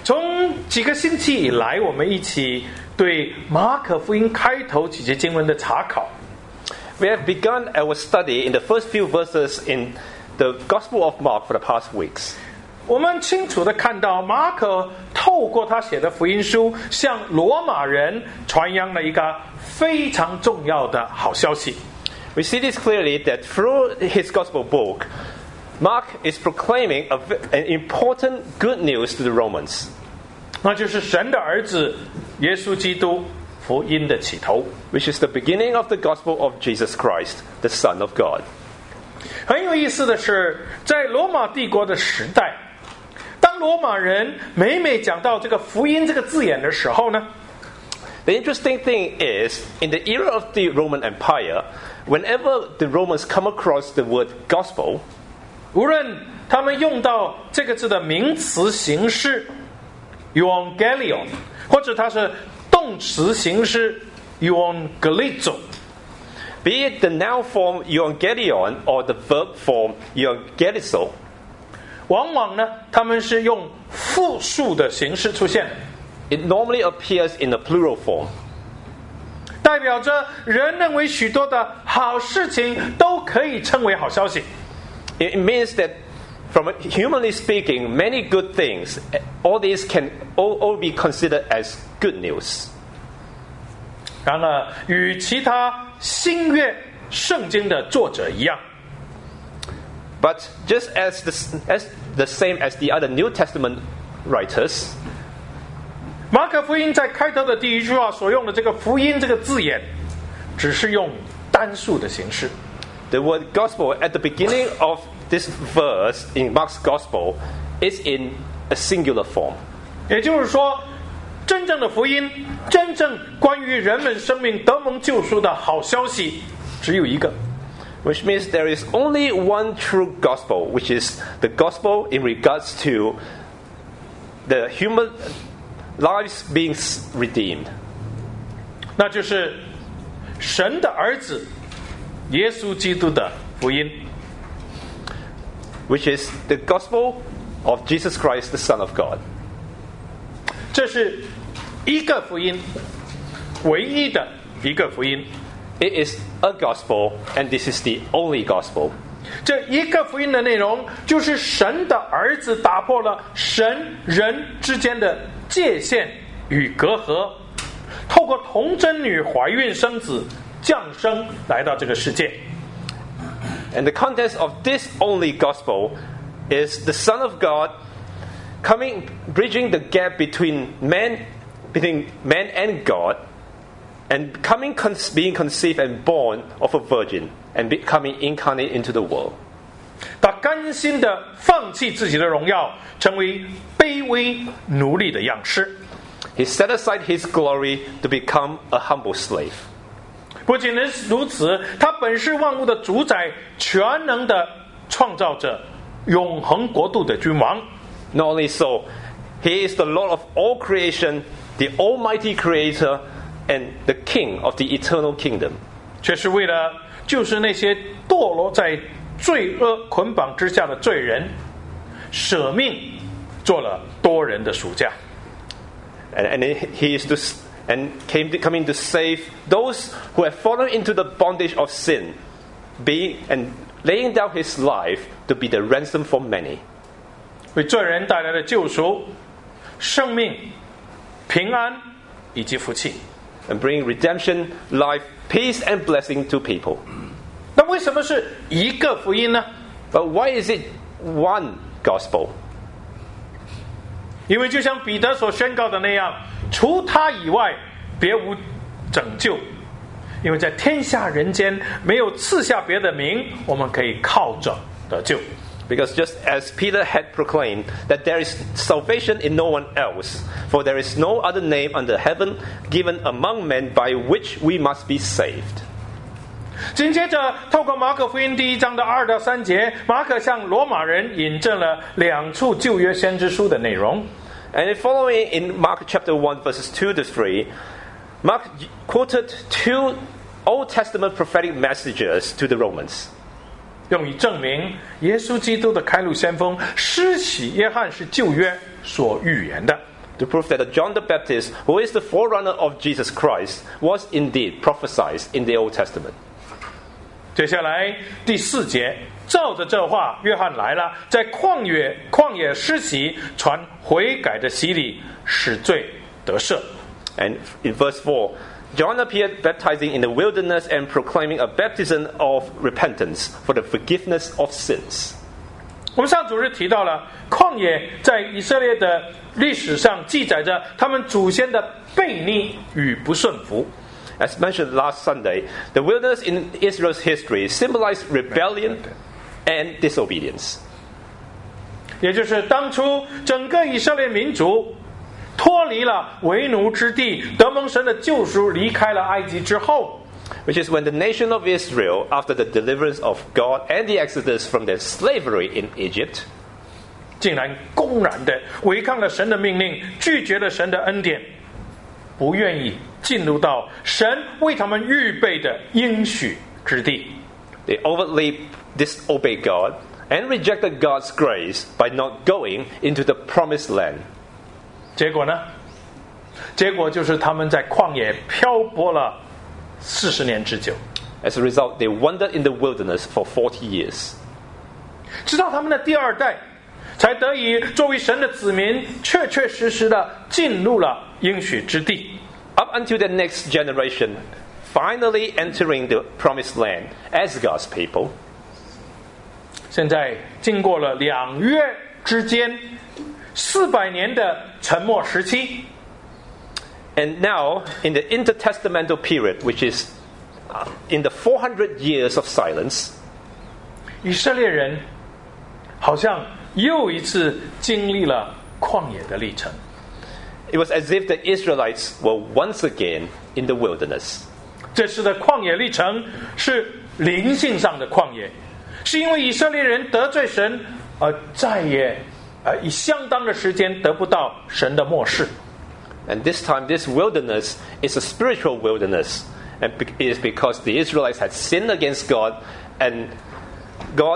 从几个星期以来，我们一起对马可福音开头几节经文的查考。 We have begun our study in the first few verses in the Gospel of Mark for the past weeks. 我们清楚地看到，马可透过他写的福音书，向罗马人传扬了一个非常重要的好消息。 We see this clearly that through his Gospel book, Mark is proclaiming an important good news to the Romans. 那就是神的儿子耶稣基督福音的起头， which is the beginning of the Gospel of Jesus Christ, the Son of God. 很有意思的是，在罗马帝国的时代，当罗马人每每讲到这个福音这个字眼的时候呢， The interesting thing is, in the era of the Roman Empire, whenever the Romans come across the word gospel, 无论他们用到这个字的名词形式 euangelion， 或者它是动词形式 euangelizo， be it the noun form euangelion or the verb form euangelizo, 往往呢他们是用复数的形式出现， it normally appears in a plural form. 代表着人认为许多的好事情都可以称为好消息。 It means that, from humanly speaking, many good things, all these can all be considered as good news. 然而，与其他新约圣经的作者一样， But just as the same as the other New Testament writers, 马可福音在开头的第一句话所用的这个福音这个字眼，只是用单数的形式。 the word gospel at the beginning of this verse in Mark's Gospel is in a singular form. 也就是说，真正的福音，真正关于人们生命得蒙救赎的好消息，只有一个。 Which means there is only one true gospel, which is the gospel in regards to the human lives being redeemed. 那就是神的儿子耶稣基督的福音。 Which is the gospel of Jesus Christ, the Son of God. 这是一个福音，唯一的一个福音。 It is a gospel, and this is the only gospel. 这一个福音的内容，就是神的儿子打破了神人之间的界限与隔阂，透过童贞女怀孕生子，降生来到这个世界。 And the context of this only gospel is the Son of God coming, bridging the gap between man and God, and being conceived and born of a virgin, and becoming incarnate into the world. 他甘心的放弃自己的荣耀，成为卑微奴隶的样式。 He set aside his glory to become a humble slave. 不仅如此，他本是万物的主宰，全能的创造者，永恒国度的君王。 Not only so, he is the Lord of all creation, the Almighty Creator, and the King of the eternal kingdom. 却是为了就是那些堕落在罪恶捆绑之下的罪人，舍命做了多人的赎价。 And he is coming to save those who have fallen into the bondage of sin, and laying down his life to be the ransom for many. 为罪人带来的救赎、生命、平安以及福气。 And bring redemption, life, peace, and blessing to people. 那为什么是一个福音呢？ But why is it one gospel? 因为就像彼得所宣告的那样，除他以外，别无拯救。因为在天下人间没有赐下别的名，我们可以靠着得救。 Because just as Peter had proclaimed that there is salvation in no one else, for there is no other name under heaven given among men by which we must be saved. 紧接着，透过马可福音第1章的2到3节，马可向罗马人引证了2处旧约先知书的内容。 And following in Mark chapter 1 verses 2 to 3, Mark quoted 2 Old Testament prophetic messages to the Romans. 用以证明耶稣基督的开路先锋施洗约翰是旧约所预言的。 To prove that John the Baptist, who is the forerunner of Jesus Christ, was indeed prophesied in the Old Testament. 接下来第4节，照着这话，约翰来了，在旷野施洗，传悔改的洗礼，使罪得赦。 And in verse 4, John appeared baptizing in the wilderness and proclaiming a baptism of repentance for the forgiveness of sins. 我们上主日提到了旷野在以色列的历史上记载着他们祖先的悖逆与不顺服。 As mentioned last Sunday, the wilderness in Israel's history symbolized rebellion and disobedience. 也就是当初整个以色列民族脱离了为奴之地，得蒙神的救赎，离开了埃及之后， Which is when the nation of Israel, after the deliverance of God and the exodus from their slavery in Egypt, 竟然公然的违抗了神的命令，拒绝了神的恩典，不愿意进入到神为他们预备的应许之地。 they overtly disobeyed God and rejected God's grace by not going into the promised land. 结果呢？结果就是他们在旷野漂泊了40年之久， As a result, they wandered in the wilderness for 40 years. 直到他们的第2代才得以作为神的子民，确确实实的进入了应许之地。 Up until the next generation, finally entering the promised land as God's people. 现在经过了2约之间400年的沉默时期， And now, in the intertestamental period, which is in the 400 years of silence, 以色列人好像又一次经历了旷野的历程。 it was as if the Israelites were once again in the wilderness. 这次的旷野历程是灵性上的旷野，是因为以色列人得罪神，而再也以相当的时间得不到神的默示。 And this time, this wilderness is a spiritual wilderness. And it is because the Israelites had sinned against God, and God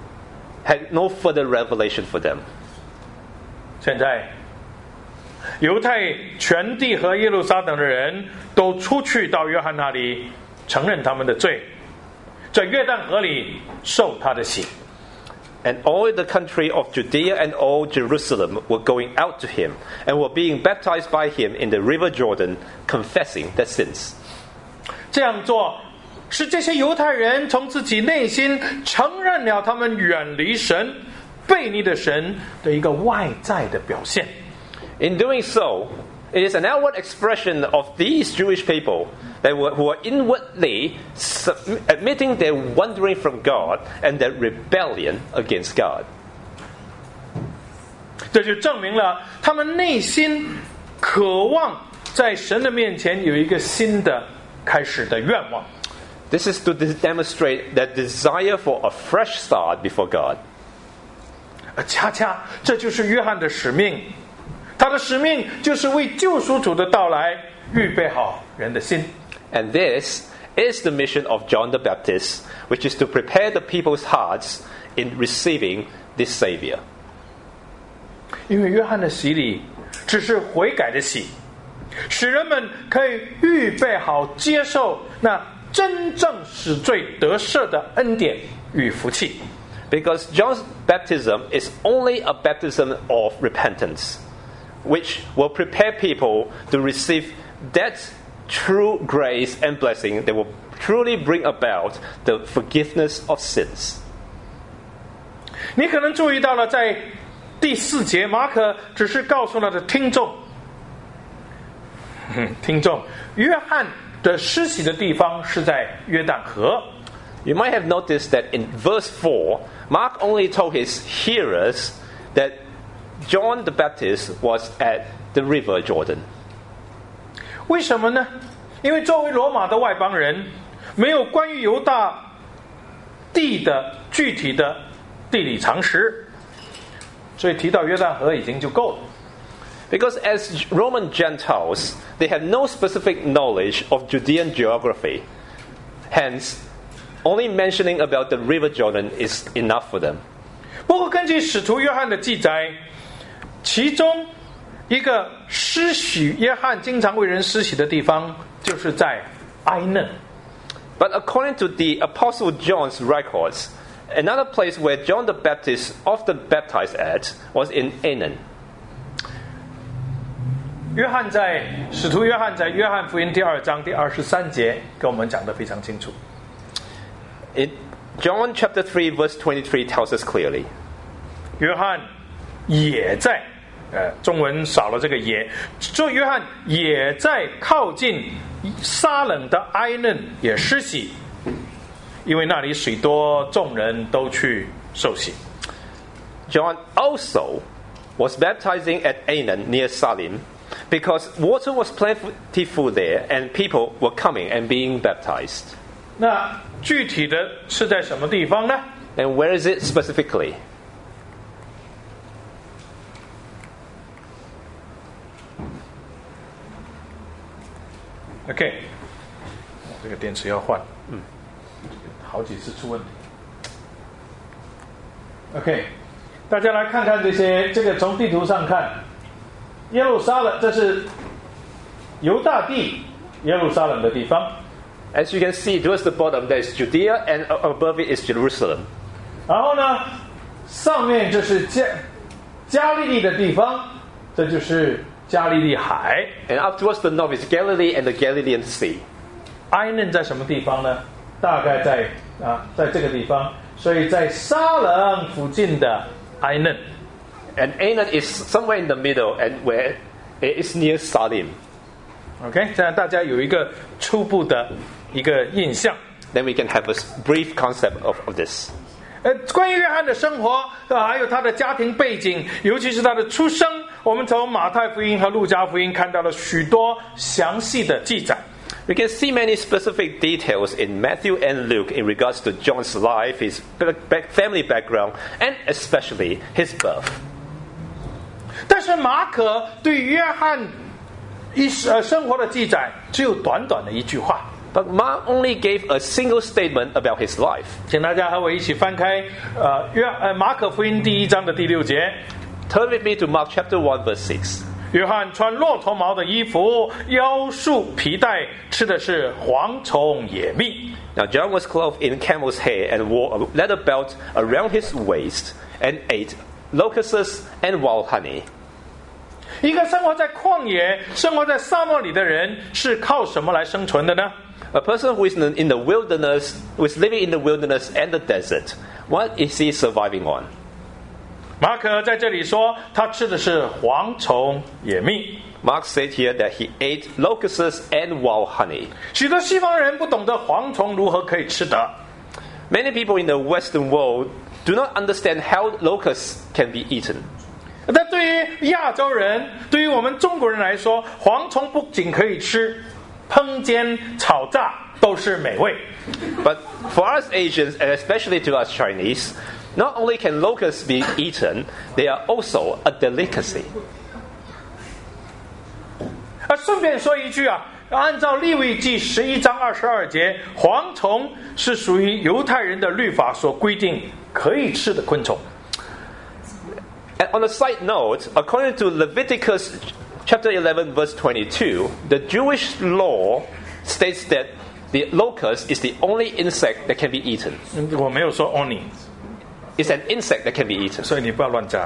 had no further revelation for them. 现在，犹太全地和耶路撒冷的人都出去到约翰那里，承认他们的罪，在约旦河里受他的洗。 And all the country of Judea and all Jerusalem were going out to him and were being baptized by him in the river Jordan, confessing their sins. 这样做是这些犹太人从自己内心承认了他们远离神、悖逆的神的一个外在的表现。 In doing so, it is an outward expression of these Jewish people who are inwardly admitting their wandering from God and their rebellion against God. 这就证明了他们内心渴望在神的面前有一个新的开始的愿望。 This is to demonstrate their desire for a fresh start before God. 恰恰这就是约翰的使命，他的使命就是为救赎主的到来预备好人的心。 And this is the mission of John the Baptist, which is to prepare the people's hearts in receiving this Savior. 因为约翰的洗礼只是悔改的洗，使人们可以预备好接受那真正使罪得赦的恩典与福气。 Because John's baptism is only a baptism of repentance, which will prepare people to receive that true grace and blessing that will truly bring about the forgiveness of sins. 你可能注意到了，在第4节，马可只是告诉了的听众，约翰的施洗的地方是在约旦河。 You might have noticed that in verse 4, Mark only told his hearers that John the Baptist was at the river Jordan. 为什么呢？因为作为罗马的外邦人，没有关于犹大地的具体的地理常识，所以提到约旦河已经就够了。 Because as Roman Gentiles, they had no specific knowledge of Judean geography. Hence, only mentioning about the river Jordan is enough for them. 不过根据使徒约翰的记载，其中一个施洗约翰经常为人施洗的地方，就是在埃嫩。 But according to the Apostle John's records, another place where John the Baptist often baptized at was in Aenon. 使徒约翰在约翰福音第2章第23节跟我们讲得非常清楚。 John chapter 3 verse 23 tells us clearly. 约翰也在中文少了这个也，所以约翰也在靠近撒冷的埃嫩也施洗，因为那里许多众人都去受洗。 John also was baptizing at Aenon near Salim, because water was plentiful there and people were coming and being baptized. 那具体的是在什么地方呢？ And where is it specifically? OK， 这个电池要换，好几次出问题。OK， 大家来看看这个从地图上看，耶路撒冷，这是犹大地耶路撒冷的地方。 As you can see, towards the bottom there is Judea, and above it is Jerusalem. 然后呢，上面就是加利利的地方，这就是加利利海。 And up towards the north is Galilee and the Galilean Sea. 埃嫩在什么地方呢？大概在这个地方，所以在撒冷附近的埃嫩。 And Aenon is somewhere in the middle, and where it is near Salim. OK， 这样大家有一个初步的一个印象。 Then we can have a brief concept of this. 关于约翰的生活，还有他的家庭背景，尤其是他的出生，我们从马太福音和路加福音看到了许多详细的记载。 We can see many specific details in Matthew and Luke in regards to John's life, his family background, and especially his birth. 但是马可对约翰生活的记载只有短短的一句话。 But Mark only gave a single statement about his life. 请大家和我一起翻开马可福音第1章的第6节。 Turn with me to Mark chapter 1 verse 6. 约翰穿骆驼毛的衣服，腰束皮带，吃的是蝗虫野蜜。 Now John was clothed in camel's hair and wore a leather belt around his waist and ate locusts and wild honey. 一个生活在旷野、生活在沙漠里的人，是靠什么来生存的呢？ A person who is in the wilderness, who is living in the wilderness and the desert, what is he surviving on? 马可在这里说，他吃的是蝗虫野蜜。 Mark said here that he ate locusts and wild honey. 许多西方人不懂得蝗虫如何可以吃得。 Many people in the Western world do not understand how locusts can be eaten. 但对于亚洲人，对于我们中国人来说，蝗虫不仅可以吃，烹煎、炒炸都是美味。 But for us Asians, and especially to us Chinese, not only can locusts be eaten, they are also a delicacy. 顺便说一句按照利未记11章22节，蝗虫是属于犹太人的律法所规定可以吃的昆虫。 And on a side note, according to Leviticus chapter 11 verse 22, the Jewish law states that the locust is the only insect that can be eaten. 我没有说 only， It's an insect that can be eaten. 所以你不要乱加。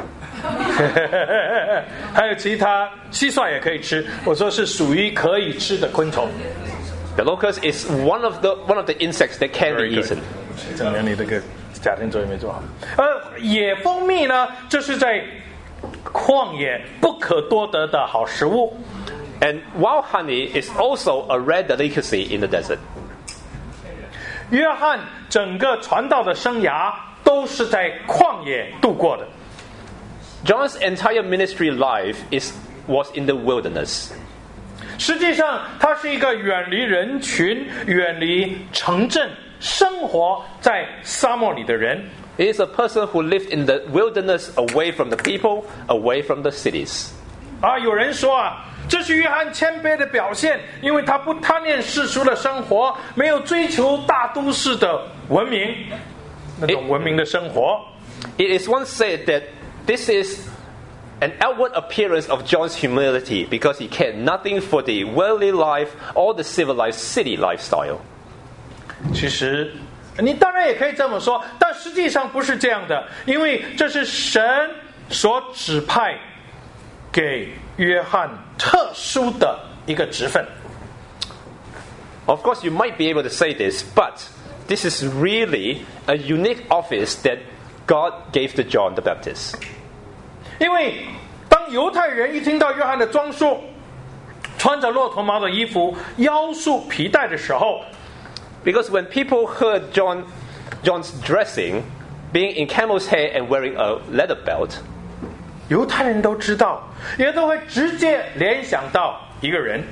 还有其他蟋蟀也可以吃，我说是属于可以吃的昆虫。 The locust is one of the insects that can be eaten. 证明你这个家庭作业没做好。野蜂蜜呢，这是在旷野不可多得的好食物。 And wild honey is also a rare delicacy in the desert. 约翰整个传道的生涯都是在旷野度过的。 John's entire ministry life was in the wilderness. 实际上，他是一个远离人群、远离城镇、生活在沙漠里的人。 He is a person who lived in the wilderness, away from the people, away from the cities. 有人说这是约翰谦卑的表现，因为他不贪恋世俗的生活，没有追求大都市的文明，那种文明的生活。 It is once said that this is an outward appearance of John's humility because he cared nothing for the worldly life or the civilized city lifestyle. 其实你当然也可以这么说，但实际上不是这样的，因为这是神所指派给约翰特殊的一个职分。 Of course, you might be able to say this, but this is really a unique office that God gave to John the Baptist. 因为当犹太人一听到约翰的装束，穿着骆驼毛的衣服，腰束皮带的时候， Because when people heard John's dressing, being in camel's hair and wearing a leather belt, 犹太人都知道，也都会直接联想到一个人。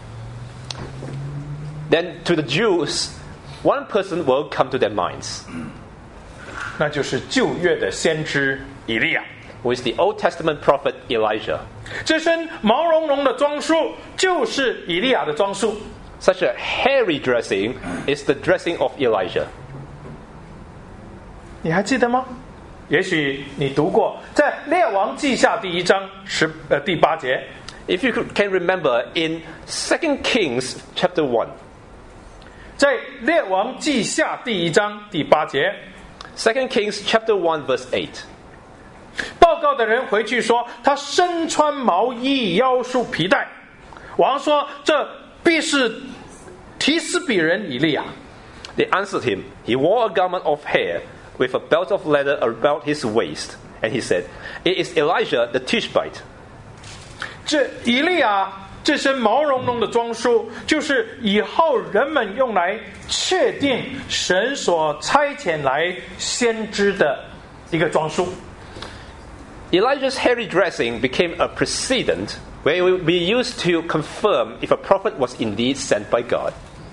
then to the Jews, one person will come to their minds, 那就是旧约的先知以利亚。 who is the Old Testament prophet Elijah. 这身毛茸茸的装束就是以利亚的装束。 Such a hairy dressing is the dressing of Elijah. 你还记得吗？也许你读过，在列王记下第1章第8节。 If you can remember, in 2 Kings chapter 1, 在列王记下第1章第8节， 2 Kings chapter 1 verse 8. 报告的人回去说，他身穿毛衣，腰束皮带。王说，这必是提斯比人以利亚。 They answered him, he wore a garment of hair with a belt of leather about his waist. And he said, it is Elijah the Tishbite. 这以利亚这身毛茸茸的装束，就是以后人们用来确定神所差遣来先知的一个装束。 Elijah's hairy dressing became a precedent where it would be used to confirm if a prophet was indeed sent by God.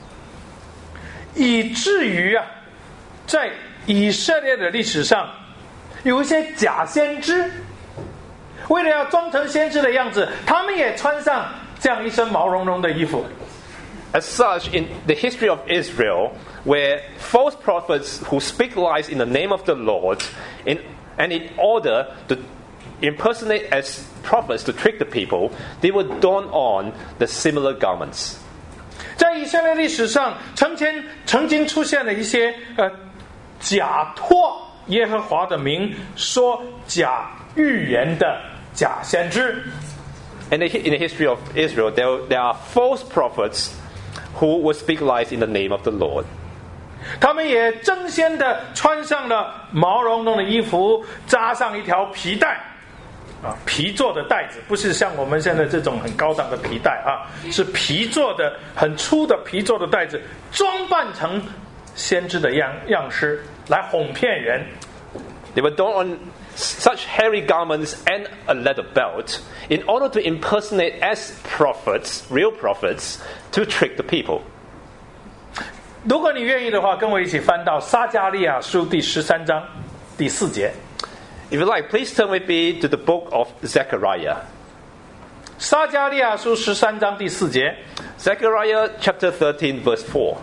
以至于在以色列的历史上，有一些假先知，为了要装成先知的样子，他们也穿上这样一身毛茸茸的衣服。 As such, in the history of Israel, where false prophets who speak lies in the name of the Lord, and in order to impersonate as prophets to trick the people, they would don on the similar garments. 在以色列历史上，曾经出现了一些假托耶和华的名，说假预言的假先知。 And in the history of Israel, there are false prophets who would speak lies in the name of the Lord. 他们也争先的穿上了毛茸茸的衣服，扎上一条皮带，皮做的带子，不是像我们现在这种很高档的皮带是皮做的很粗的皮做的带子，装扮成先知的样式来哄骗人。 They were don on such hairy garments and a leather belt in order to impersonate as prophets, real prophets, to trick the people. 如果你愿意的话，跟我一起翻到撒迦利亚书第13章第4节。 If you like, please turn with me to the book of Zechariah. 撒迦利亚书13章第4节。 Zechariah chapter 13 verse 4.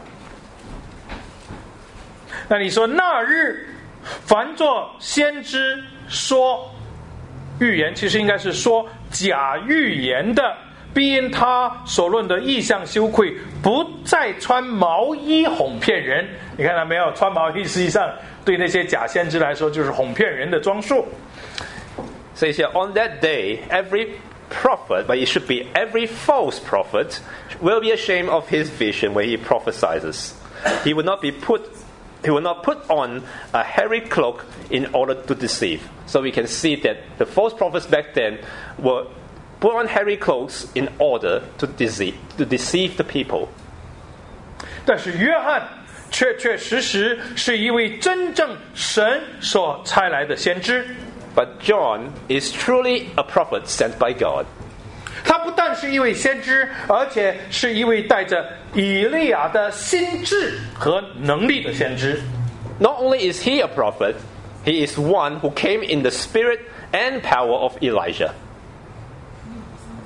那你说那日，凡作先知说预言，其实应该是说假预言的，必因他所论的异象羞愧，不再穿毛衣哄骗人。你看到没有？穿毛衣实际上对那些假先知来说就是哄骗人的装束。 Says here, on that day, every prophet, but it should be every false prophet, will be ashamed of his vision when he prophesies. He will not put on a hairy cloak in order to deceive. So we can see that the false prophets back then were put on hairy cloaks in order to deceive the people. 但是约翰确确实实是一位真正神所差来的先知。 But John is truly a prophet sent by God. 他不但是一位先知，而且是一位带着以利亚的心智和能力的先知。 Not only is he a prophet, he is one who came in the spirit and power of Elijah.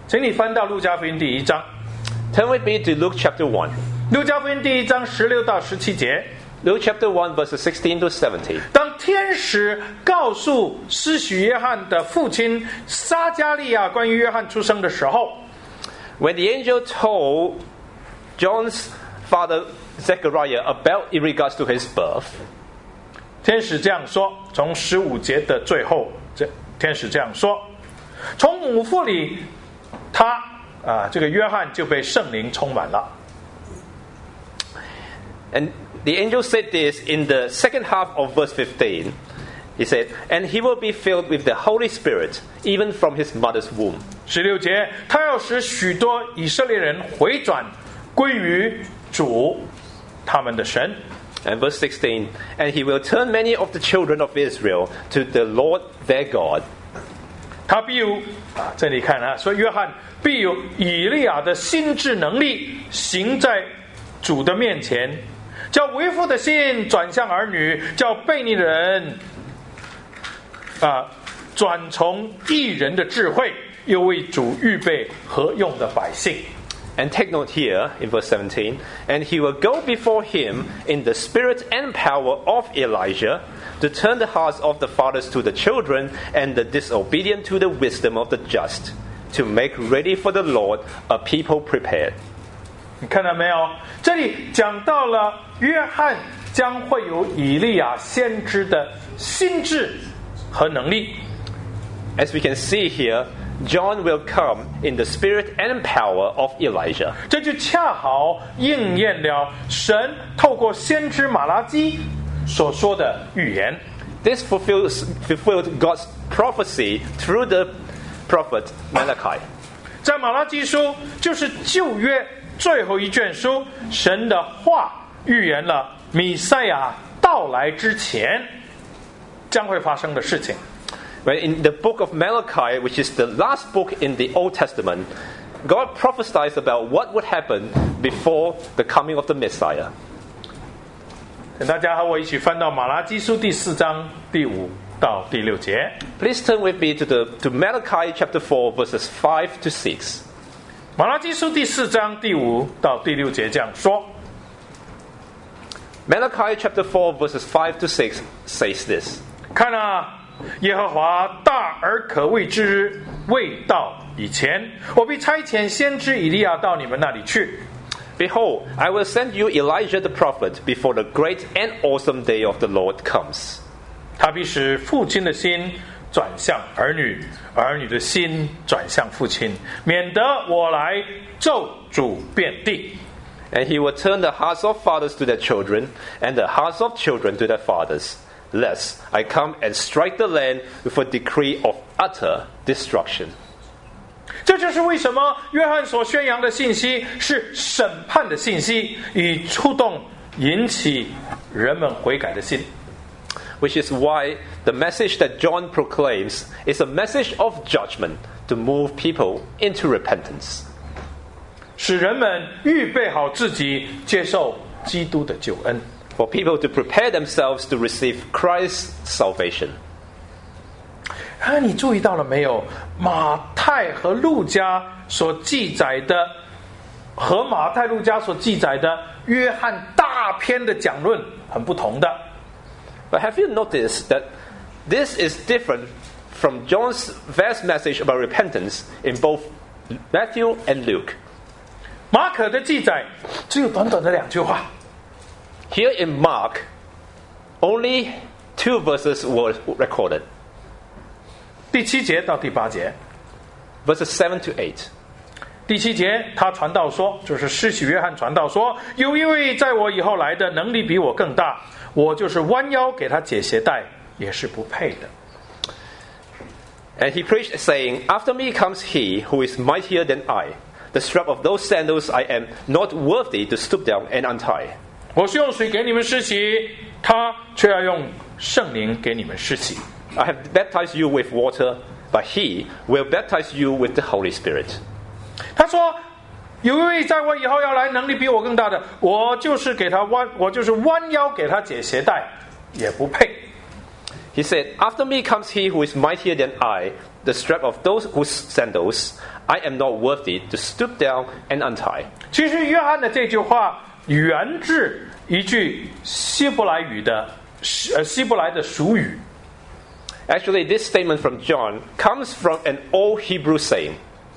请你翻到路加福音第1章。 Turn with me to Luke chapter 1. 路加福音第1章16到17节。 Luke chapter 1 verses 16 to 17. 当天使告诉施洗约翰的父亲撒加利亚关于约翰出生的时候， When the angel told John's father Zechariah about in regards to his birth, 天使这样说，从15节的最后，天使这样说：从母腹里，这个约翰就被圣灵充满了。 and the angel said this in the second half of verse 15. He said, and he will be filled with the Holy Spirit, even from his mother's womb. 16节，他要使许多以色列人回转归于主他们的神。 And verse 16, and he will turn many of the children of Israel to the Lord their God. 他必有这里看说约翰必有以利亚的心智能力，行在主的面前，叫为父的心转向儿女，叫悖逆的人转从义人的智慧，又为主预备合用的百姓。 And take note here in verse 17, and he will go before him in the spirit and power of Elijah, to turn the hearts of the fathers to the children, and the disobedient to the wisdom of the just, to make ready for the Lord a people prepared. 你看到没有？这里讲到了约翰将会有以利亚先知的心智和能力。 As we can see here, John will come in the spirit and power of Elijah. 这就恰好应验了神透过先知马拉基所说的预言。 This fulfilled God's prophecy through the prophet Malachi. 在马拉基书就是旧约最后一卷书，神的话预言了弥赛亚到来之前将会发生的事情。 When in the book of Malachi, which is the last book in the Old Testament, God prophesies about what would happen before the coming of the Messiah. 请大家和我一起翻到马拉基书第4章第5到第6节。 Please turn with me to Malachi chapter 4, verses 5 to 6. 马拉基书第4章第5到第6节这样说。 Malachi chapter 4, verses 5 to 6 says this. 看啊，耶和华大而可畏之日未到以前，我必差遣先知以利亚到你们那里去。 Behold, I will send you Elijah the prophet before the great and awesome day of the Lord comes. 他必使父亲的心转向儿女，儿女的心转向父亲，免得我来咒诅遍地。 And he will turn the hearts of fathers to their children, and the hearts of children to their fathers, lest I come and strike the land with a decree of utter destruction. 这就是为什么约翰所宣扬的信息是审判的信息，以触动引起人们悔改的心。 Which is why the message that John proclaims is a message of judgment to move people into repentance. 使人们预备好自己接受基督的救恩。 For people to prepare themselves to receive Christ's salvation. 你注意到了没有？马太和路加所记载的，和马太、路加所记载的约翰大篇的讲论很不同的。 But have you noticed that this is different from John's vast message about repentance in both Matthew and Luke? 马可的记载只有短短的2句话。 Here in Mark, only 2 verses were recorded. 第7节到第8节。 Verses 7 to 8. 第7节，他传道说，就是施洗约翰传道说，有一位在我以后来的，能力比我更大，我就是弯腰给他解鞋带，也是不配的。 And he preached, saying, After me comes he who is mightier than I. The strap of those sandals I am not worthy to stoop down and untie. 我是用水给你们施洗，他却要用圣灵给你们施洗。 I have baptized you with water, but he will baptize you with the Holy Spirit. 他说，有一位在我以后要来，能力比我更大的，我就是弯腰给他解鞋带，也不配。 He said, After me comes he who is mightier than I, the strap of those whose sandals I am not worthy to stoop down and untie. 其实约翰的这句话源自一句希伯来的俗语。 Actually, this statement from John comes from an old Hebrew saying.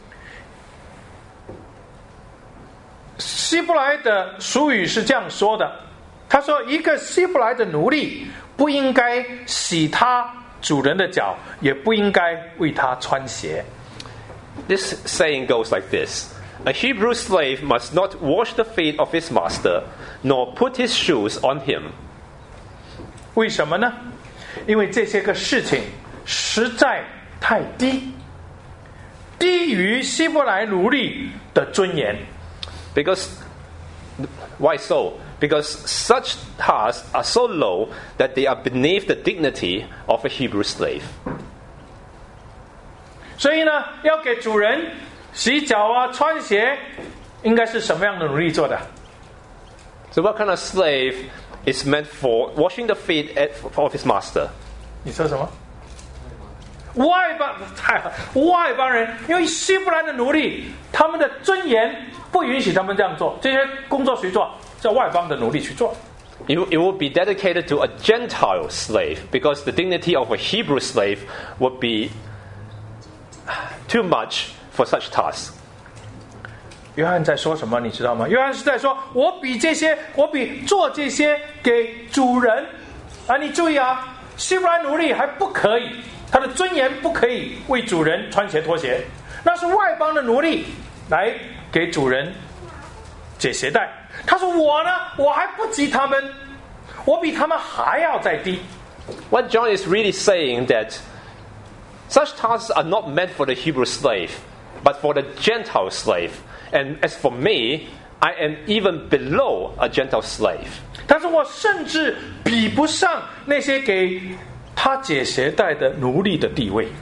希伯来的俗语是这样说的，他说一个希伯来的奴隶不应该洗他主人的脚，也不应该为他穿鞋。 This saying goes like this. A Hebrew slave must not wash the feet of his master, nor put his shoes on him. 为什么呢？因为这些个事情实在太低于希伯来奴隶的尊严。 Why so? Because such tasks are so low that they are beneath the dignity of a Hebrew slave. 所以呢，要给主人洗脚啊、穿鞋，应该是什么样的奴隶做的？ So what kind of slave is meant for washing the feet of his master? 你说什么？外邦人，因为希伯来的奴隶，他们的尊严不允许他们这样做，这些工作谁做？叫外邦的奴隶去做。 It would be dedicated to a Gentile slave because the dignity of a Hebrew slave would be too much for such tasks. 约翰在说什么？你知道吗？约翰是在说，我比做这些给主人啊！你注意啊，希伯来奴隶还不可以，他的尊严不可以为主人穿鞋脱鞋，那是外邦的奴隶来给主人解鞋带。他说我呢，我还不及他们，我比他们还要再低。 What John is really saying that such tasks are not meant for the Hebrew slave, but for the Gentile slave. And as for me, I am even below a Gentile slave. 他说我甚至比不上那些给他解鞋带的奴隶的地位。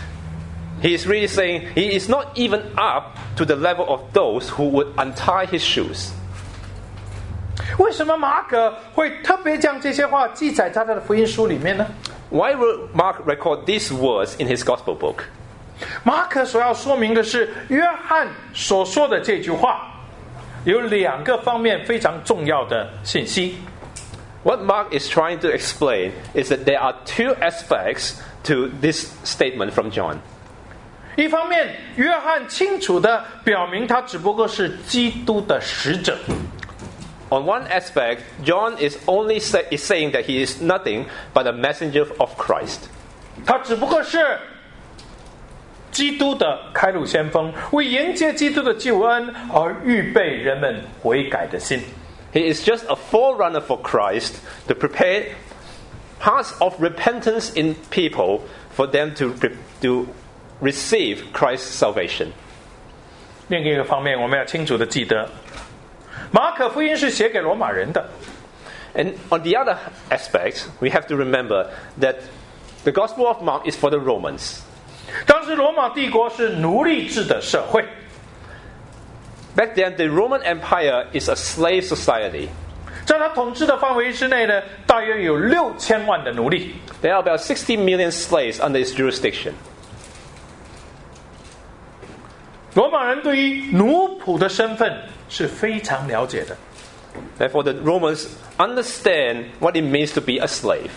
He is really saying he is not even up to the level of those who would untie his shoes. 为什么马可会特别将这些话记载在他的福音书里面呢？ Why would Mark record these words in his gospel book? 马可所要说明的是，约翰所说的这句话有两个方面非常重要的信息。 What Mark is trying to explain is that there are two aspects to this statement from John. 一方面，约翰清楚地表明他只不过是基督的使者。 On one aspect, John is saying that he is nothing but a messenger of Christ. 他只不过是基督的开路先锋，为迎接基督的救恩而预备人们悔改的心。 He is just a forerunner for Christ to prepare hearts of repentance in people for them to receive Christ's salvation. 另一个方面，我们要清楚的记得，马可福音是写给罗马人的。 And on the other aspect, we have to remember that the Gospel of Mark is for the Romans. 当时罗马帝国是奴隶制的社会。 Back then, the Roman Empire is a slave society. 在他统治的范围之内呢，大约有6000万的奴隶。 There are about 60 million slaves under its jurisdiction. 罗马人对于奴仆的身份是非常了解的。 Therefore, the Romans understand what it means to be a slave.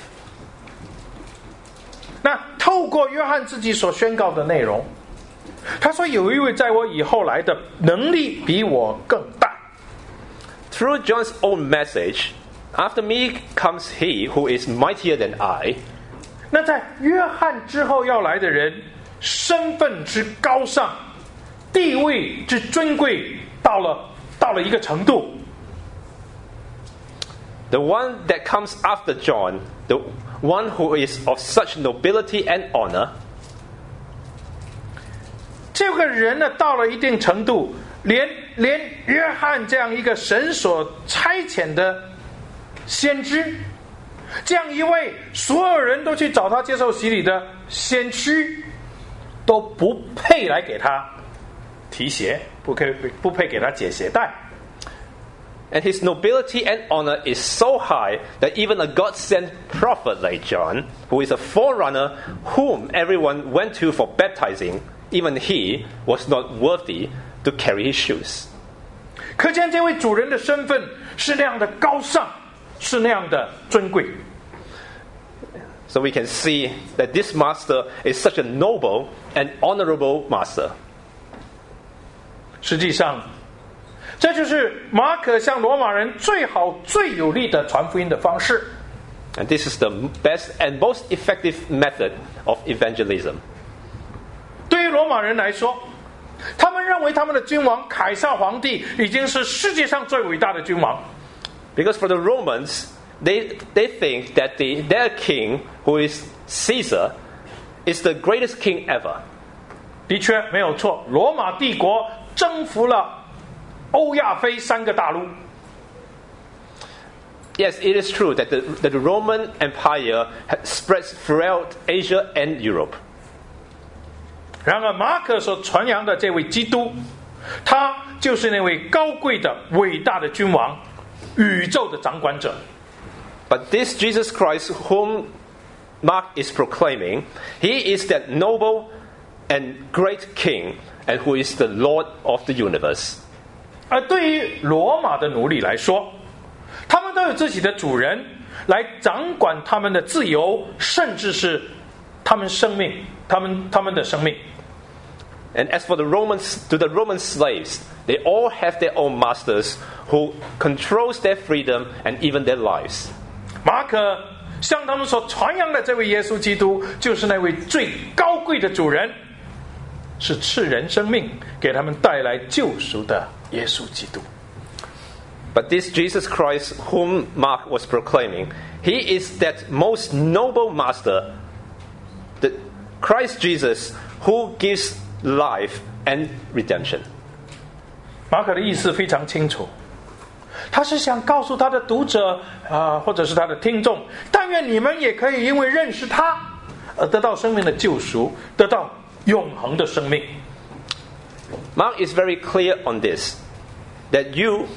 那透过约翰自己所宣告的内容，他说有一位在我以后来的能力比我更大。 Through John's own message, after me comes he who is mightier than I. 那在约翰之后要来的人，身份之高尚，地位之尊贵，到了一个程度。 The one that comes after John, the one who is of such nobility and honor. 这个人呢，到了一定程度，连约翰这样一个神所差遣的先知，这样一位所有人都去找他接受洗礼的先驱，都不配来给他提鞋，不配给他解鞋带。 And his nobility and honor is so high that even a God-sent prophet like John, who is a forerunner whom everyone went to for baptizing, even he was not worthy to carry his shoes. 可见这位主人的身份是那样的高尚，是那样的尊贵。 So we can see that this master is such a noble and honorable master. 实际上，这就是马可向罗马人最好最有力的传福音的方式。 And this is the best and most effective method of evangelism. 对于罗马人来说，他们认为他们的君王凯撒皇帝已经是世界上最伟大的君王。 Because for the Romans, they think that their king, who is Caesar, is the greatest king ever. 的确没有错，罗马帝国征服了欧亚非3个大陆。 Yes, it is true that the Roman Empire spreads throughout Asia and Europe. 然而马可所传扬的这位基督，他就是那位高贵的伟大的君王，宇宙的掌管者。 But this Jesus Christ whom Mark is proclaiming, he is that noble and great king, and who is the Lord of the universe. 而对于罗马的奴隶来说，他们都有自己的主人来掌管他们的自由，甚至是他们生命，他们的生命。 And as for the Roman slaves, they all have their own masters who controls their freedom and even their lives. 马可向他们所传扬的这位耶稣基督，就是那位最高贵的主人，是赐人生命，给他们带来救赎的耶稣基督。 But this Jesus Christ whom Mark was proclaiming, he is that most noble master, the Christ Jesus who gives life and redemption. 马可的意思非常清楚，他是想告诉他的读者或者是他的听众，但愿你们也可以因为认识他而得到生命的救赎，得到永恒的生命。 Mark is very clear on this, that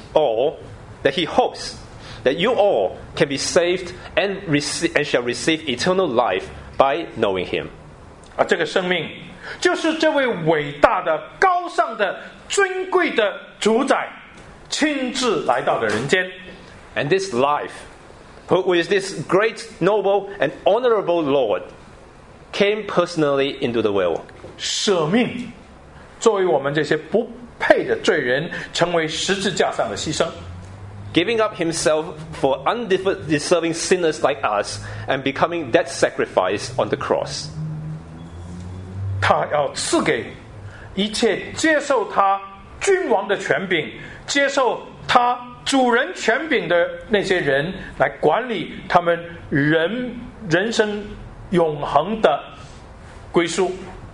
he hopes that you all can be saved and shall receive eternal life by knowing him. 这个生命就是这位伟大的、高尚的、尊贵的主宰亲自来到的人间。 And this life, who is this great, noble, and honorable Lord, came personally into the world. 舍命，作为我们这些不配的罪人，成为十字架上的牺牲。 Giving up himself for undeserving sinners like us and becoming that sacrifice on the cross. 他要赐给一切接受他君王的权柄，接受他主人权柄的那些人，来管理他们人生永恒的归宿。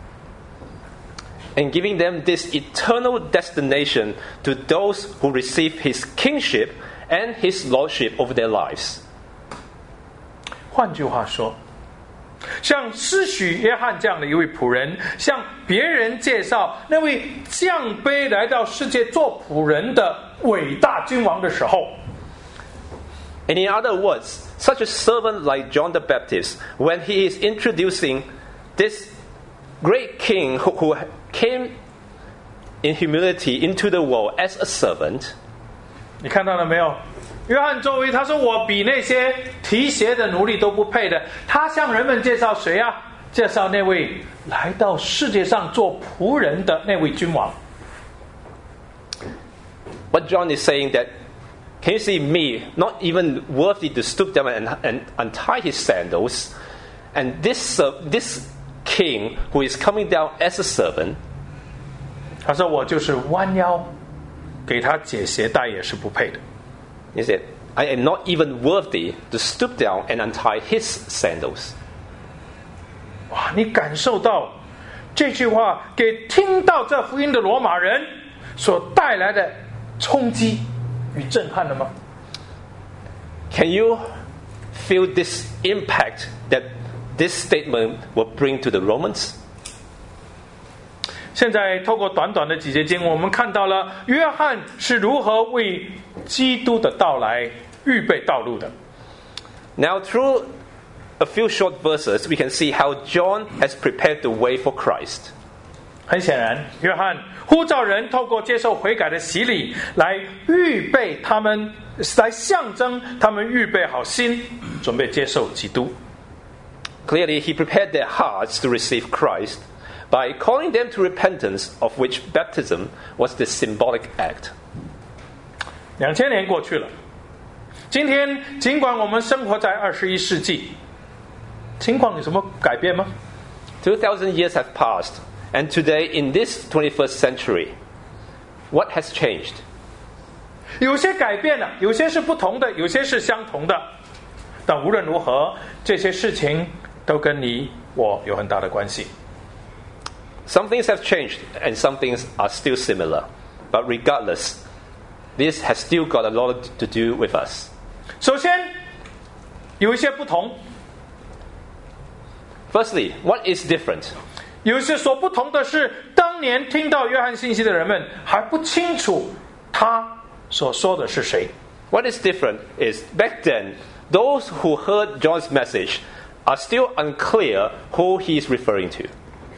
And giving them this eternal destination to those who receive his kingship and his lordship over their lives. 换句话说，像施许约翰这样的一位仆人，向别人介绍那位降卑来到世界做仆人的伟大君王的时候， And in other words, such a servant like John the Baptist, when he is introducing this great king who came in humility into the world as a servant, 你看到了没有？约翰作为他说我比那些提鞋的奴隶都不配的，他向人们介绍谁啊？介绍那位来到世界上做仆人的那位君王。 what John is saying that, can you see me, not even worthy to stoop down and untie his sandals, and this king who is coming down as a servant, 他说我就是弯腰给他解鞋带也是不配的。 he said, I am not even worthy to stoop down and untie his sandals. 哇，你感受到这句话给听到这福音的罗马人所带来的冲击与震撼了吗？ Can you feel this impact that this statement will bring to the Romans? 现在透过短短的几节经文，我们看到了约翰是如何为基督的到来预备道路的。 Now, through a few short verses, we can see how John has prepared the way for Christ. 很显然，约翰呼召人透过接受悔改的洗礼，来预备他们，来象征他们预备好心，准备接受基督。 Clearly, he prepared their hearts to receive Christ by calling them to repentance, of which baptism was the symbolic act. 2000年过去了，今天尽管我们生活在21世纪，情况有什么改变吗？ 2,000 years have passed, and today, in this 21st century, what has changed? 有些改变了，有些是不同的，有些是相同的。但无论如何，这些事情都跟你我有很大的关系。 Some things have changed, and some things are still similar. But regardless, this has still got a lot to do with us. 首先，有一些不同， Firstly, what is different? 有一些所不同的是，当年听到约翰信息的人们还不清楚他所说的是谁。 What is different is back then, those who heard John's message are still unclear who he is referring to.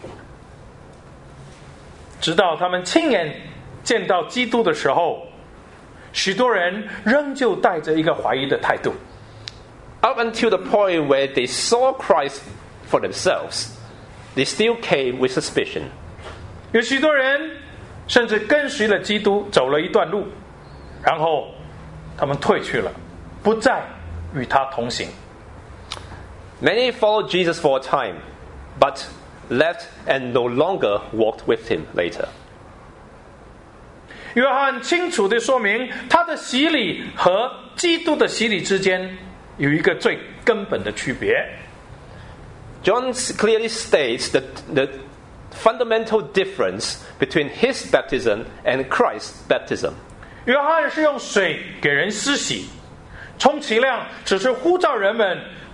直到他们亲眼见到基督的时候，许多人仍旧带着一个怀疑的态度。 Up until the point where they saw Christ for themselves, they still came with suspicion. 有许多人甚至跟随了基督走了一段路，然后他们退去了，不再与他同行。 Many followed Jesus for a time, but left and no longer walked with him later. 约翰清楚地说明，他的洗礼和基督的洗礼之间有一个最根本的区别。 John clearly states that the fundamental difference between his baptism and Christ's baptism. 约翰是用水给人施洗，充其量只是呼召人们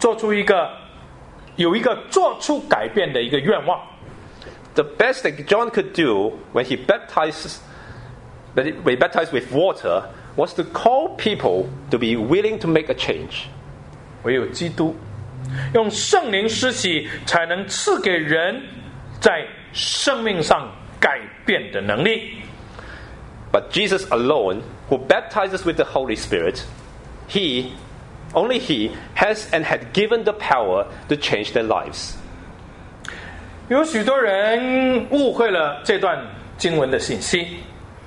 有一个做出改变的一个愿望。 The best that John could do when he baptized with water was to call people to be willing to make a change. 唯有基督用圣灵施洗，才能赐给人在生命上改变的能力。 But Jesus alone, who baptizes with the Holy Spirit, only he has and had given the power to change their lives. 有许多人误会了这段经文的信息，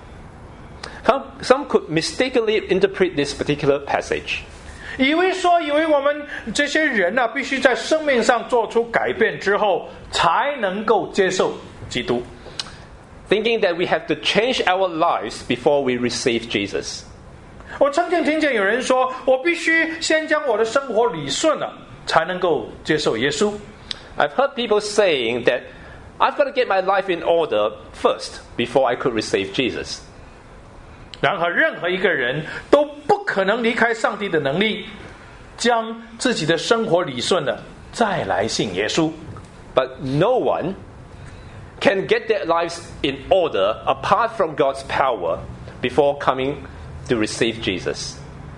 Some could mistakenly interpret this particular passage. 以为我们这些人啊，必须在生命上做出改变之后，才能够接受基督。 Thinking that we have to change our lives before we receive Jesus. 我曾经听见有人说，我必须先将我的生活理顺了，才能够接受耶稣。 I've heard people saying that I've got to get my life in order first before I could receive Jesus. 然而，任何一个人都不可能离开上帝的能力，将自己的生活理顺了，再来信耶稣。 But no one can get their lives in order apart from God's power before coming to receive Jesus.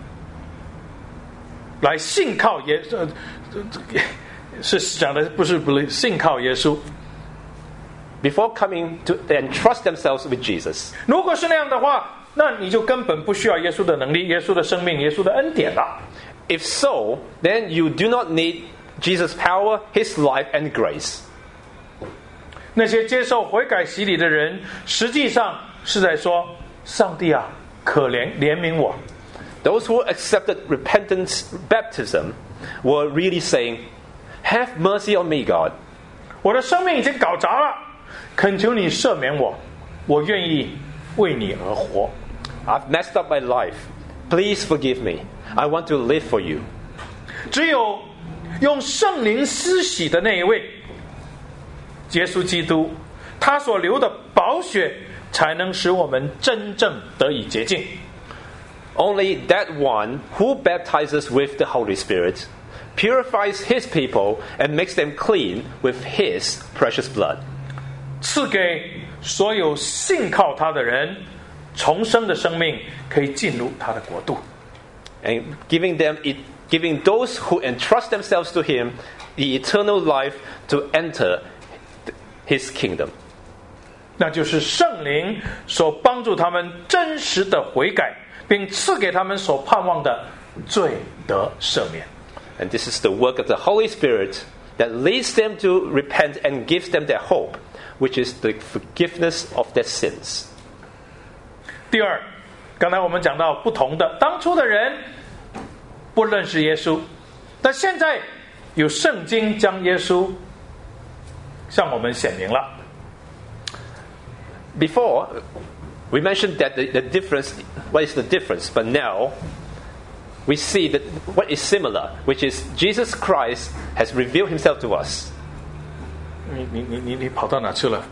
来信靠耶稣，是讲的不是信靠耶稣。 Before coming to entrust themselves with Jesus. 如果是那样的话，那你就根本不需要耶稣的能力、耶稣的生命、耶稣的恩典了。 If so, then you do not need Jesus' power, His life and grace. 那些接受悔改洗礼的人，实际上是在说：上帝啊，可怜怜悯我。 Those who accepted repentance baptism were really saying, "Have mercy on me, God." 我的生命已经搞砸了，恳求你赦免我，我愿意为你而活。 I've messed up my life. Please forgive me. I want to live for you. 只有用圣灵施洗的那一位，耶稣基督，他所流的宝血，才能使我们真正得以洁净。 Only that one who baptizes with the Holy Spirit purifies his people and makes them clean with his precious blood. 赐给所有信靠他的人重生的生命可以进入他的国度。 And giving those who entrust themselves to Him the eternal life to enter His kingdom. 那就是圣灵所帮助他们真实的悔改，并赐给他们所盼望的罪得赦免。 And this is the work of the Holy Spirit that leads them to repent and gives them their hope, which is the forgiveness of their sins. 第二，刚才我们讲到不同的，当初的人不认识耶稣，但现在有圣经将耶稣向我们显明了。 Before, we mentioned that the difference, what is the difference? But now, we see that what is similar, which is Jesus Christ has revealed Himself to us. 你跑到哪去了？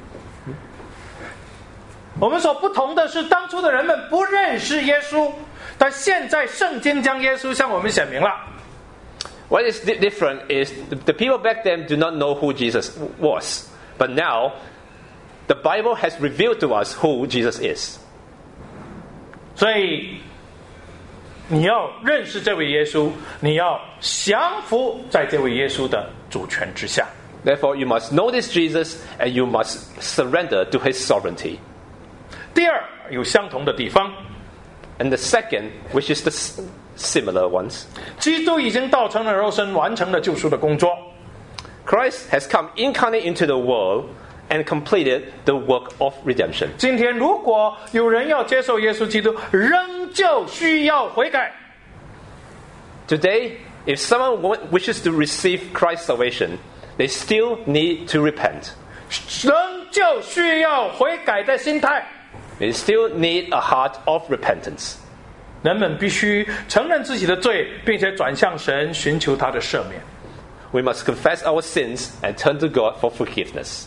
我们所不同的是，当初的人们不认识耶稣，但现在圣经将耶稣向我们显明了。 What is different is the people back then do not know who Jesus was. But now, the Bible has revealed to us who Jesus is. 所以你要认识这位耶稣，你要降服在这位耶稣的主权之下。 Therefore, you must know this Jesus and you must surrender to His sovereignty. 第二，有相同的地方， And the second, which is the similar ones, 基督已经道成了肉身，完成了救赎的工作。 Christ has come incarnate into the world and completed the work of redemption. 今天如果有人要接受耶稣基督，仍旧需要悔改。 Today, if someone wishes to receive Christ's salvation, they still need to repent. 仍旧需要悔改的心态。 They still need a heart of repentance. 人们必须承认自己的罪，并且转向神，寻求他的赦免。 We must confess our sins and turn to God for forgiveness.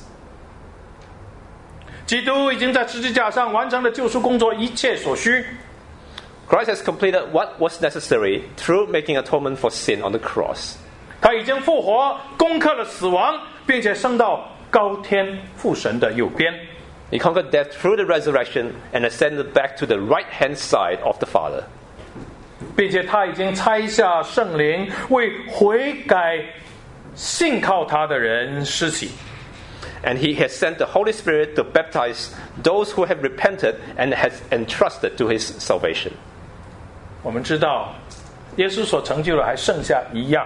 基督已经在十字架上完成了救赎工作，一切所需。 Christ has completed what was necessary through making atonement for sin on the cross. 他已经复活，攻克了死亡，并且升到高天父神的右边。 He conquered death through the resurrection and ascended back to the right-hand side of the Father. 并且他已经差下圣灵，为悔改、信靠他的人施洗。 And He has sent the Holy Spirit to baptize those who have repented and has entrusted to His salvation. 我们知道，耶稣所成就的还剩下一样，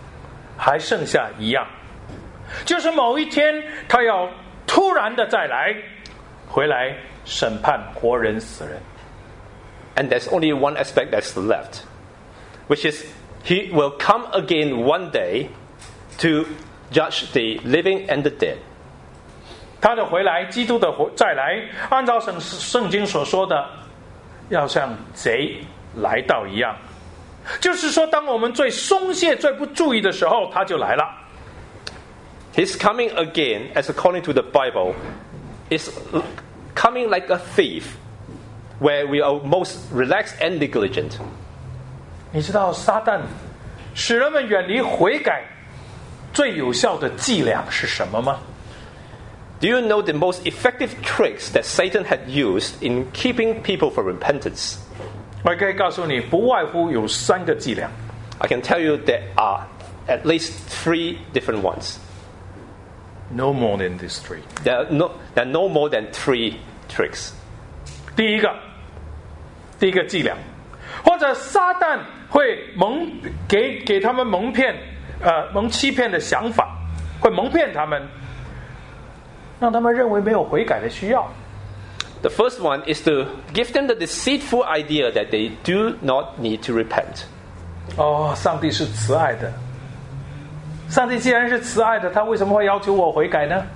就是某一天他要突然的再来，回来审判活人死人。 And there's only one aspect that's left, which is He will come again one day to judge the living and the dead. 他的回来，基督的再来，按照圣经所说的，要像贼来到一样，就是说，当我们最松懈、最不注意的时候，他就来了。 His coming again, as according to the Bible, is coming like a thief, where we are most relaxed and negligent. 你知道撒旦使人们远离悔改最有效的伎俩是什么吗？ Do you know the most effective tricks that Satan had used in keeping people from repentance? 我可以告诉你，不外乎有3个伎俩。 I can tell you there are at least 3 different ones. No more than these 3. There are no more than 3 tricks. 第一个伎俩，或者撒旦会给他们蒙欺骗的想法，会蒙骗他们，让他们认为没有悔改的需要。 The first one is to give them the deceitful idea that they do not need to repent. 哦，上帝是慈爱的。上帝既然是慈爱的，他为什么会要求我悔改呢？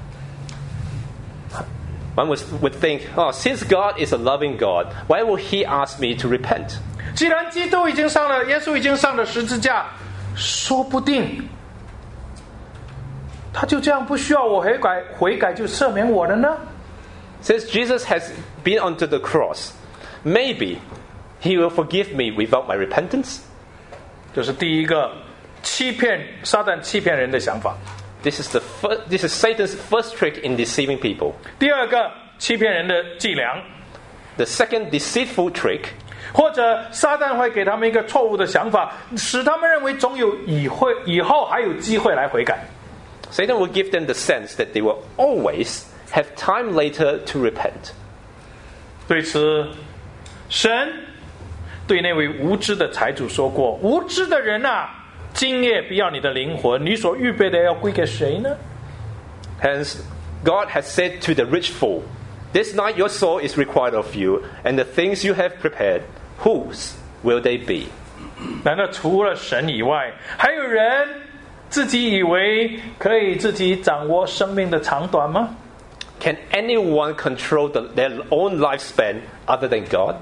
One would think, since God is a loving God, why will He ask me to repent? 既然耶稣已经上了十字架，说不定他就这样不需要我悔改就赦免我了呢？ Since Jesus has been onto the cross, maybe He will forgive me without my repentance. 这是第一个撒旦欺骗人的想法。 This is Satan's first trick in deceiving people. 第二个欺骗人的伎俩， The second deceitful trick 或者撒旦会给他们一个错误的想法，使他们认为总有以后还有机会来悔改。 Satan will give them the sense that they will always have time later to repent. 对此，神对那位无知的财主说过：“无知的人啊，今夜必要你的灵魂，你所预备的要归给谁呢？” Hence, God has said to the rich fool, "This night your soul is required of you, and the things you have prepared, whose will they be?" 难道除了神以外，还有人自己以为可以自己掌握生命的长短吗？ Can anyone control their own lifespan other than God?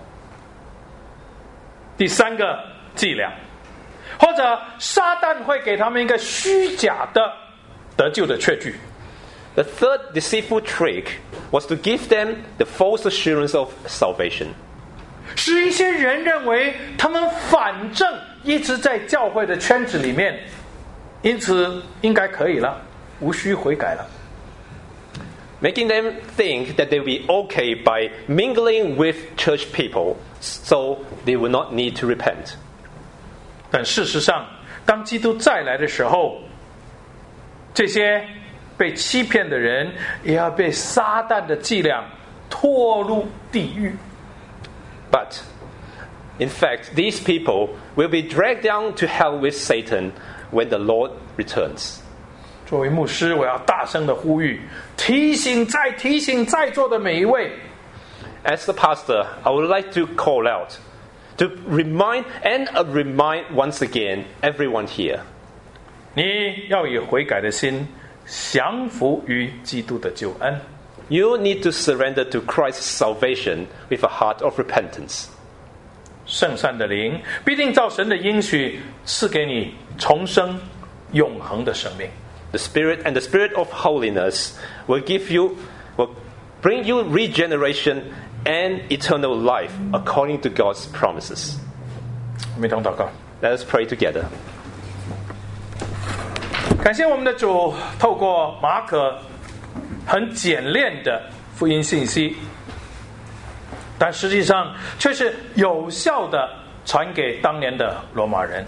第三个伎俩，或者撒旦会给他们一个虚假的得救的确据。 The third deceitful trick was to give them the false assurance of salvation. 使一些人认为他们反正一直在教会的圈子里面，因此应该可以了，无需悔改了。 Making them think that they will be okay by mingling with church people, so they will not need to repent. 但事实上，当基督再来的时候，这些被欺骗的人也要被撒旦的伎俩拖入地狱。 But, in fact, these people will be dragged down to hell with Satan when the Lord returns. 作为牧师，我要大声的呼吁，提醒在座的每一位。 As the pastor, I would like to call out, to remind once again everyone here. 你要以悔改的心降服于基督的救恩。 You need to surrender to Christ's salvation with a heart of repentance. 圣善的灵必定照神的应许赐给你重生永恒的生命。 The Spirit of holiness will bring you regeneration and eternal life according to God's promises. 我们一同祷告。 Let us pray together. 感谢我们的主，透过马可很简练的福音信息，但实际上却是有效的传给当年的罗马人。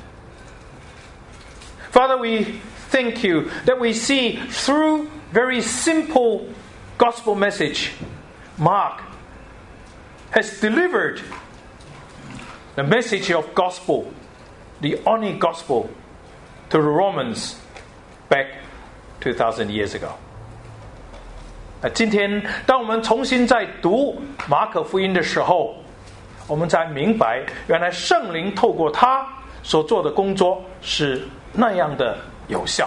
Father, we thank you that we see through very simple gospel message, Mark has delivered the message of gospel, the only gospel, to the Romans back 2,000 years ago. 今天当我们重新在读马可福音的时候，我们才明白原来圣灵透过他所做的工作是那样的有效。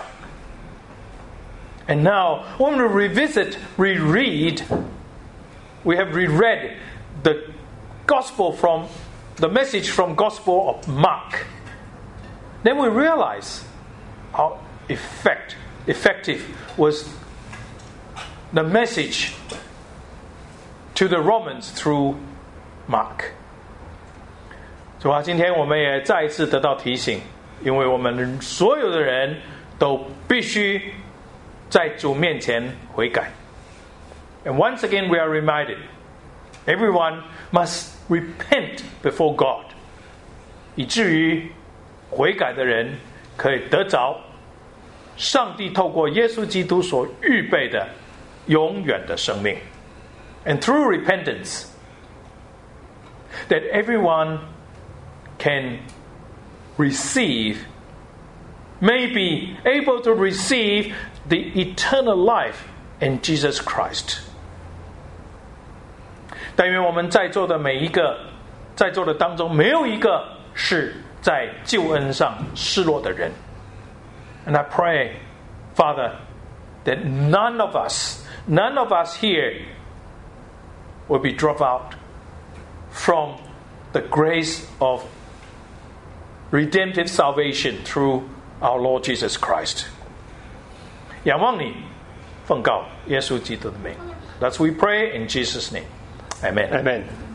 And now when we reread, we have reread the gospel from the message from Gospel of Mark. Then we realize how effective was the message to the Romans through Mark. 主啊，今天我们也再一次得到提醒，因为我们所有的人都必须在主面前悔改。And once again we are reminded, everyone must repent before God. 以至于悔改的人可以得着上帝透过耶稣基督所预备的永远的生命。And through repentance, that everyone can receive, may be able to receive the eternal life in Jesus Christ. 但愿我们在座的每一个，在座的当中没有一个是在救恩上失落的人。And I pray, Father, that none of us here will be dropped out from the grace of redemptive salvation through our Lord Jesus Christ. 仰望你，奉告耶稣基督的名。Let's we pray in Jesus' name. Amen. Amen.